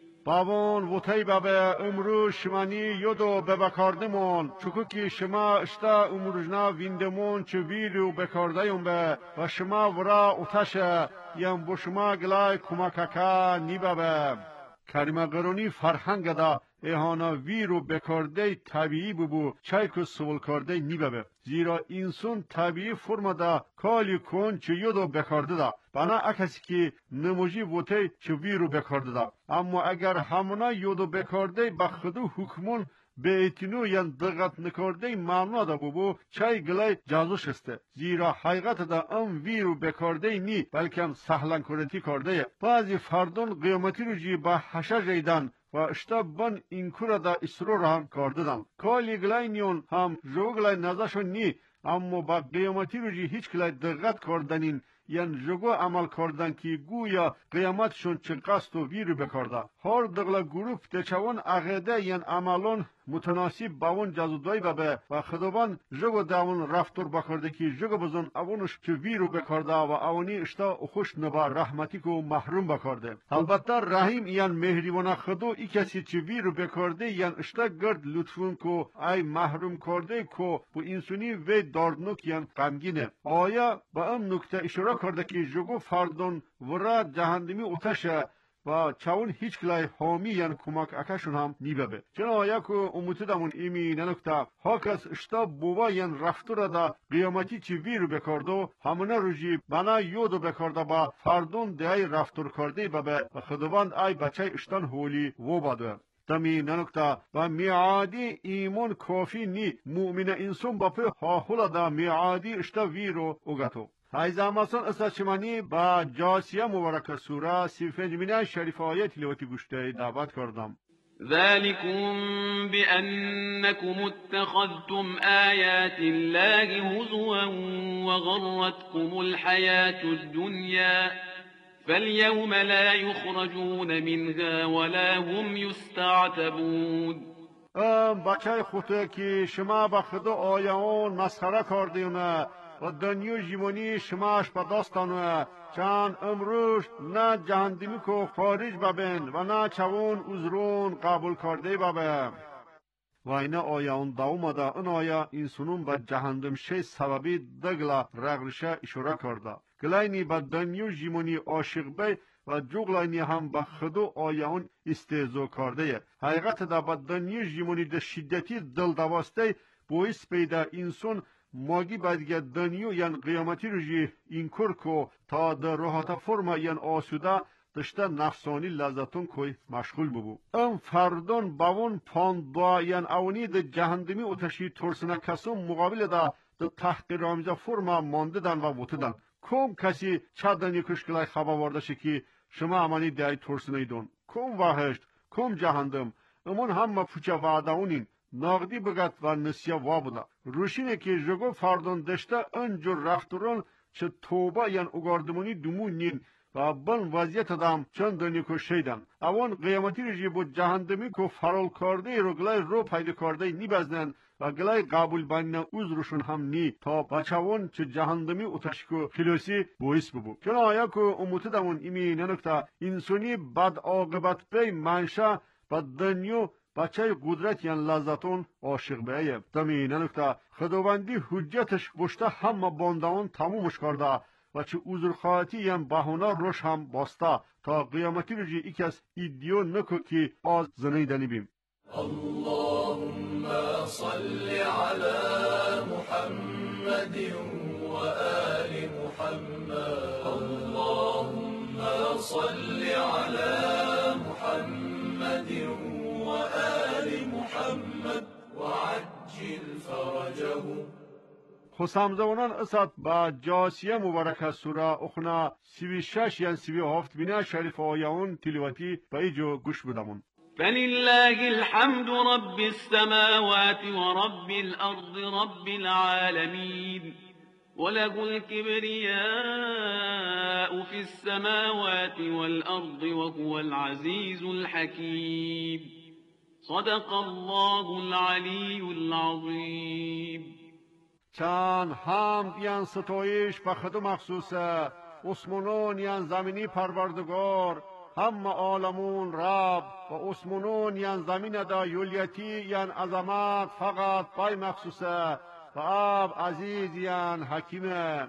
بابون وطی بابه امرو شمانی یدو ببکاردمون چکو که شما اشتا امروجنا ویندمون چه ویلو بکاردیم به و شما ورا اتشه یم بو شما گلای کمککا نیبه کریمه قرونی فرهنگ دا اهانا ویرو بکارده طبیعی ببو چایکو سول کرده نیبه زیرا انسان طبیعی فرم دا کالی کن چه یدو بکارده دا بنا اکسی که نموجی بوته چه ویرو بکارده دا اما اگر همونا یدو بکارده بخدو حکمون به ایتینو یان دقت نکارده معنا دا ببو چای گلای جازوش استه زیرا حقیقت دا ام ویرو بکارده نی بلکه سهلن کرتی کرده بعضی فردون قیامتی رو جی با حشا جیدن و اشتبان این کورا دا اسرور هم کارددن کالی گلای نیون هم جو گلای نزاشون نی اما با قیامتی رو جی هیچ گلای دقت کردنین یان جگو عمل کردن که گویا قیامتشون چه قصد و ویرو بکارده هر دقلا گروپ دچوان عقیده یان عملون متناسب با اون جزودای بابه و خداوند جگو داون رفتار بکرده که جگو بزن اونش چه ویرو بکرده و اونی اشتا خوش نبا رحمتی کو محروم بکرده البته رحیم یان مهربان خدا ای کسی چه ویرو بکرده یان اشتا گرد لطفون کو ای محروم کرده کو bu insuni ve dardnuk yan غمگینه آیا با ام نکته اشاره کرده که جگو فردون ورا جهنمی اتشه و چاون هیچ کلای حامی یان کمک اکشون هم نیبه چون آیا که اموتدمون ایمی ننکتا هاکس اشتا بوا یان رفتور دا قیامتی چی ویرو بکردو همونه روژی بنا یودو بکرده با فردون دیای رفتور کرده بابه و خداوند ای بچه اشتان هولی و باده تمی ننکتا و میعادی ایمون کافی نی مؤمن انسان با په حاحل دا میعادی اشتا ویرو اگتو هایزاماسون استشمانی با جاسیه مبارک سوره 35 شریف آیه تلاوتی گوشته دعوت کردم ذلكم بأنكم اتخذتم آيات الله هزوا وغرتكم الحياة الدنيا فاليوم لا يخرجون منها ولا هم يستعتبون. بچه خوته که شما به خدا آیان مسخره کردیم و دنیا جیمانی شماش به داستانه چند امروز نه جهندمی کو خارج ببین و نه چون عذرون قبول کرده ببین و این آیان داومده اون آیا انسانون به جهندم شی سببی دگلا رغرشه اشاره کرده گلاینی به دنیا جیمانی عاشق بی و جوگلاینی هم به خدا آیان استهزا کرده حقیقت دا به دنیا جیمانی ده شدتی دل دواسته باعث پیدا انسان ماگی بعدیگه دنیو یان قیامتی رو جی این کر کو تا در راحت فرما یان آسوده دشته نفسانی لذتون کوی مشغول ببو ام فردان باون پاندا یان اونی ده جهندمی اتشی ترسنه کسون مقابل ده تحقیر آمیزه فرما مانده دن و بوتدن کم کسی چدنی کشکلای خبا واردشه که شما امانی دهی ترسنه دون کم وحشت کم جهندم امون هم پوچه وعدهونین نقدی بگت و نسیه وابوده روشینه که جگو فردان دشته انجور رفتوران چه توبه یان اگاردمونی دمون نین و بن وضعیت دام چند دنی که شیدن اوان قیامتی رو جی بود جهندمی که فرال کرده رو گلای رو پیدا کرده نی بزنن و گلای قبول بانینا عذرشون هم نی تا بچوان چه جهندمی اتشکو خلاصی باعث ببو چون آیا که اموتدمون ایمی ننکتا انسانی بد عاقبت بی منشه و دنیو بچه قدرت یان لذتون عاشق بیه دمی ننکتا خداوندی حجتش بشته همه باندهان تمومش کرده و چه عذرخواهی یان بهونه روش هم باسته تا قیامتی رو جی ایک از ایدیو نکو که آز زنیدنی بیم اللهم صل على محمد وآل محمد اللهم صل على محمد وآل محمد وعجل فرجه خسامزوانان اسد با جاسیه مبارک سوره اخنا 36 یان 37 بینه شریف آیون تلاوتی با ایجو گوش بدمون فلله الحمد رب السماوات ورب الأرض رب العالمين وله الكبرياء في السماوات والأرض وهو العزيز الحكيم صدق الله العلی العظیم. چند حمد یان ستایش به خود مخصوصه، اسمونون یان زمینی پروردگار، همه عالمون رب و اسمونون یان زمین دا یولیتی یان عظمت فقط بای مخصوصه و اب عزیز یان حکیمه.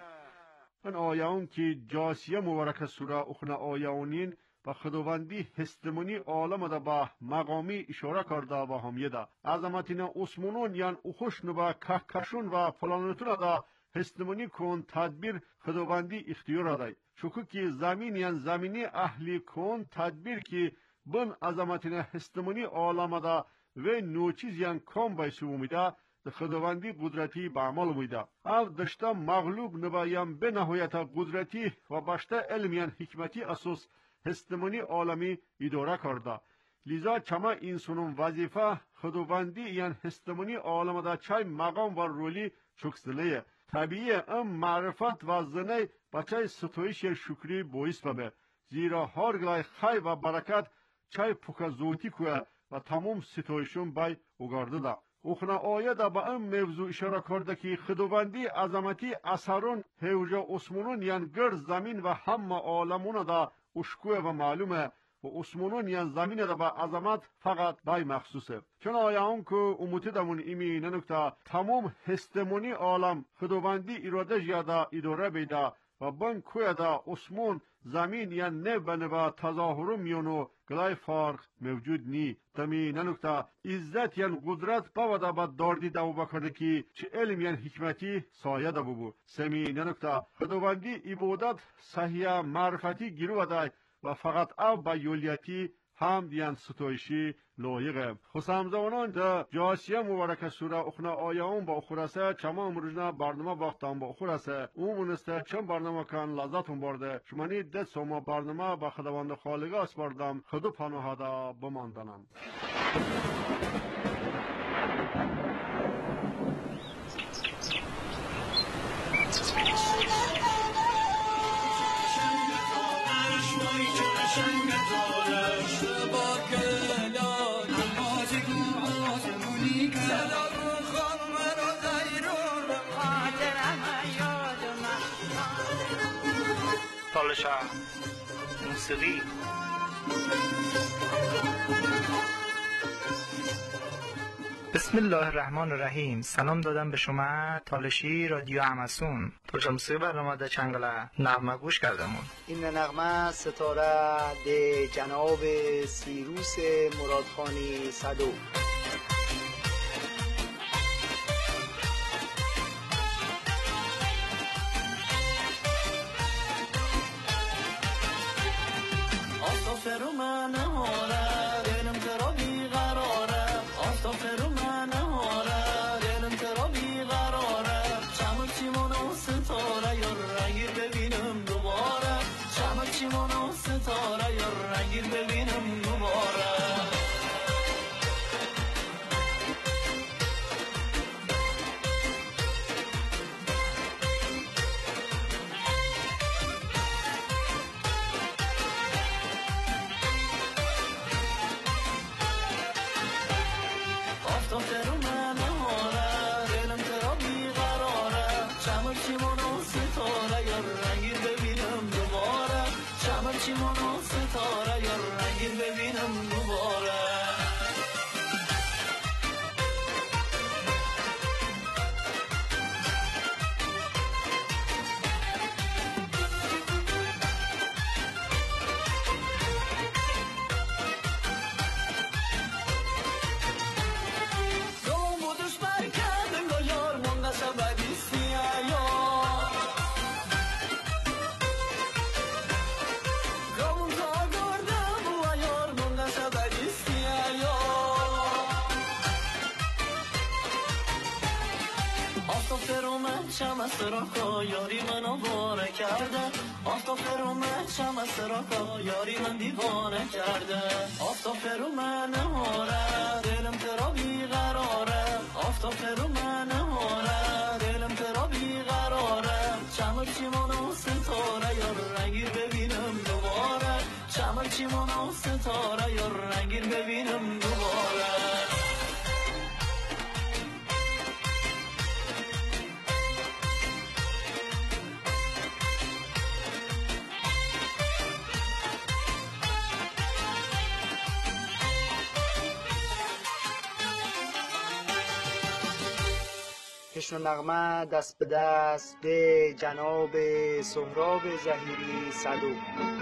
من آیون که جاسیه مبارک سوره اخنا آیونین و خداوندی هستمونی عالم دا با مقامی اشاره کرده و همیه دا عظمتین اسمونون یان اخوش نبا کهکشون و پلانتون دا هستمونی کن تدبیر خداوندی اختیار دای. چوکو که زمین یان زمینی اهلی کن تدبیر که بن عظمتین هستمونی عالم دا و نوچیز یان کم بایسو امیده خداوندی قدرتی به عمل میده. او دشتا مغلوب نبایم به نهایت قدرتی و باشتا علمیان حکمتی اساس هستمونی عالمی اداره کرده. لذا چما انسانون وظیفه خداوندی یان هستمونی عالم دا چای مقام و رولی چکسلیه. طبیعی ام معرفت و زنه بچای ستایش شکری باعث ببه. زیرا هر گلای خی و برکت چای پوکزوتی کوه و تمام ستایشون بای اگرده ده. اخنا آیه دا با ام موضوع اشاره کرده که خداوندی عظمتی اثرون هوجا اسمونون یان گرد زمین و همه عالمون دا اشکوه و معلومه و اسمونون یان زمین دا با عظمت فقط بای مخصوصه. چون آیه هم که اموتی دمون ایمی ننکتا تمام هستمونی عالم خداوندی اراده جیادا اداره بیده و بن کوه دا اسمون زمین یا نب نبا تظاهر میونو گلای فرق موجود نی. تمی ننکتا عزت یا قدرت باودا با داردی دو بکرده که چه علم یا حکمتی سایه دا ببو. سمی ننکتا خداوندی عبادت صحیح معرفتی گیرو دای و فقط او با یولیتی حمد یان ستایشی لایقه. خسامزوانان دا جاسیه مبارک سوره اخنا آیام با اخورسه چما امروزنا برنامه باختم با اخورسه اومونسته چند برنامه کن لذتون برده شمانی ده سوما برنامه با خداوند خالقه اسپاردم خدو پناه دا بماندنم. تالشا موسیقی بسم الله الرحمن الرحیم. سلام دادم به شما تالشی رادیو همسون. تالشا موسیقی برنامه ده چنگله نغمه گوش کردمون. این نغمه ستاره ده جناب سیروس مرادخانی صدو. یاری منو باره کرده آفتاب فرو من شمس را یاری من دیوانه کرده آفتاب فرو من نهاره دلم ترا بیقراره آفتاب فرو من نهاره دلم ترا بیقراره چمک چیمونو ستاره یا رنگیر ببینم دوباره چمک چیمونو ستاره یا رنگیر ببینم دوباره تشن و نغمه دست به دست به جناب سهراب ظهیری صدوق.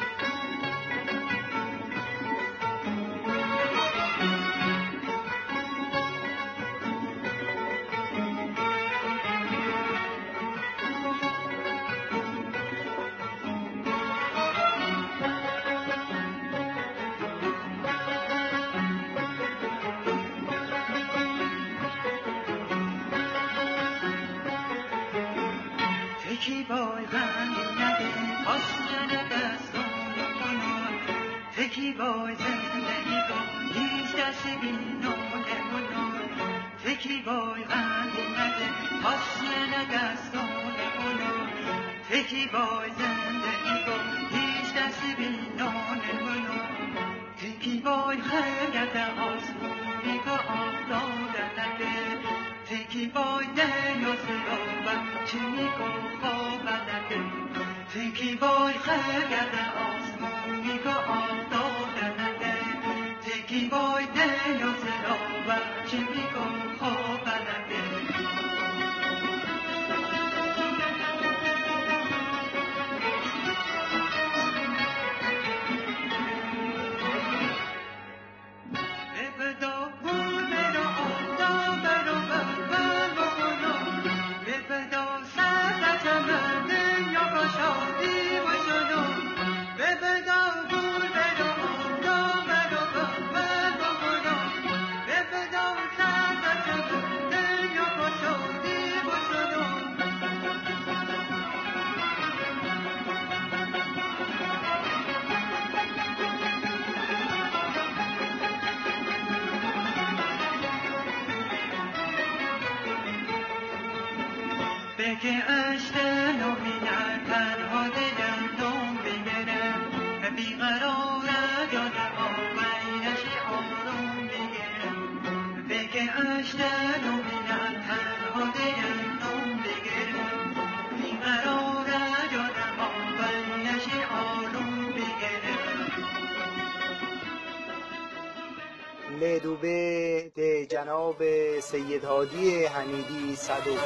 لدوبه ده جناب سید هادی حمیدی صدوق.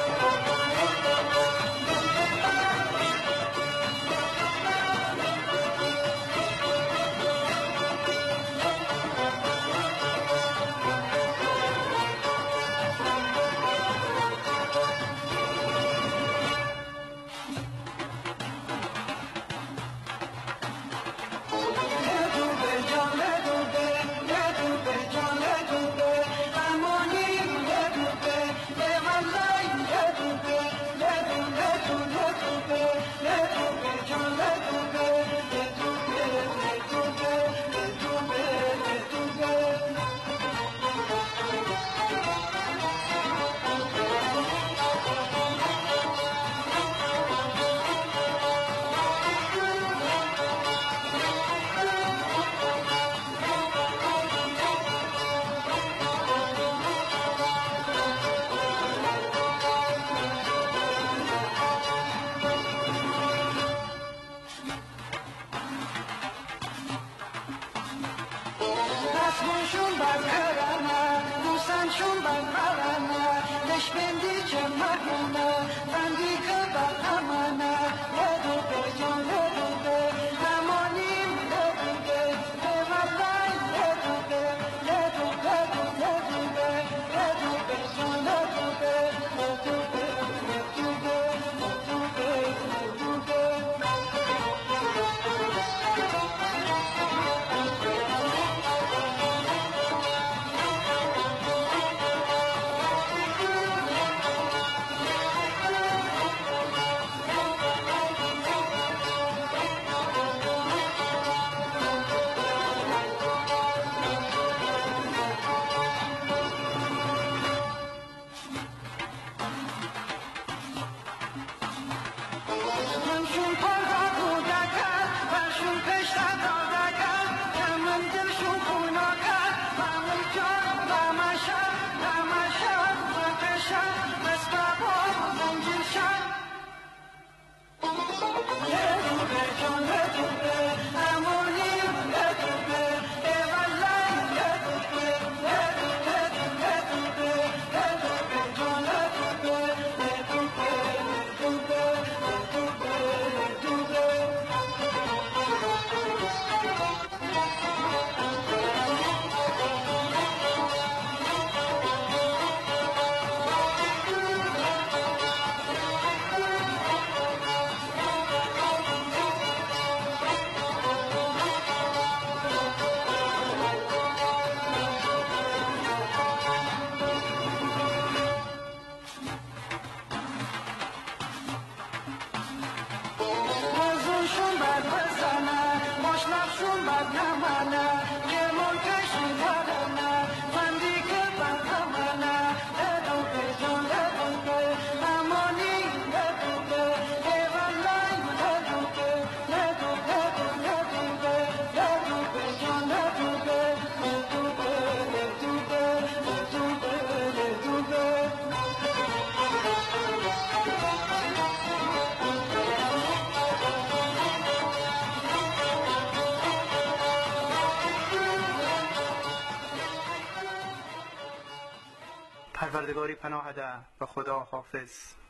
پروردگاری پناه ده و خدا حافظ.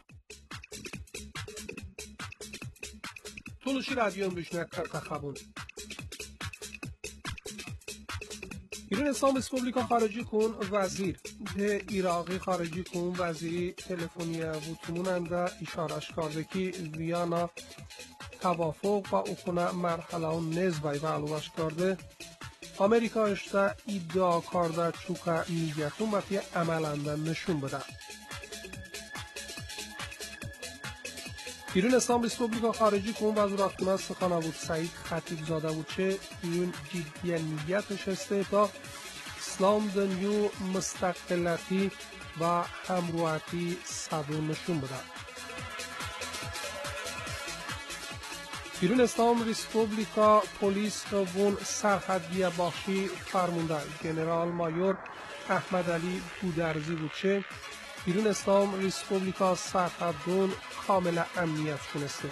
Tulushi radyoyun büşnek kartaxabun. ایران اسلام ریسپوبلیکا خارجی کن وزیر ده ایراقی خارجی کن وزیری تلفنی بوتمونند اشارش کرده که ویانا توافق با اخونه مرحله و نزبای و علوش کرده آمریکا اشتا ادعا کرده چوکا میگتون باید عملنده نشون بده. ایران اسلام ریسپوبلیکا خارجی کن وزارتخانه سخنه بود سعید خطیب زاده بود چه ایران جدی نیتش است تا اسلام دنیو مستقلاتی و همروحاتی صدو نشون بده. ایران اسلام ریسپوبلیکا پلیس قوون سرحدی باشی فرمانده جنرال مایور احمد علی گودرزی بود چه ایران اسلام ریسپوبلیکا سرحدون کامل امنیت شونسته.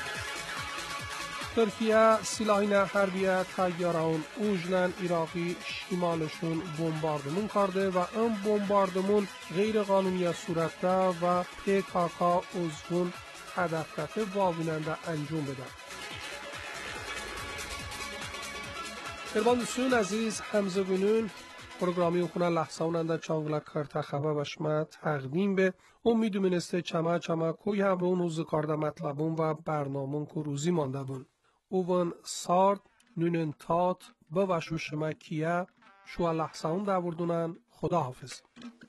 ترکیه سلاحین حربیه تیاران اوجلن عراقی شمالشون بمباردمون کرده و این بمباردمون غیر قانونی صورت و PKK عضوون هدف واویننده انجام بده. دوستان عزیز همزه بینون پروگرامی خونه لحظه اوننده چانگله کرده خبر و شما تقدیم به امیدو منسته چما کوی هم به اون روز کارده مطلبون و برنامون که روزی مانده بون اوون سارد نونن تات به وشو شما کیه شو لحظه اون دوردونن خدا حافظ.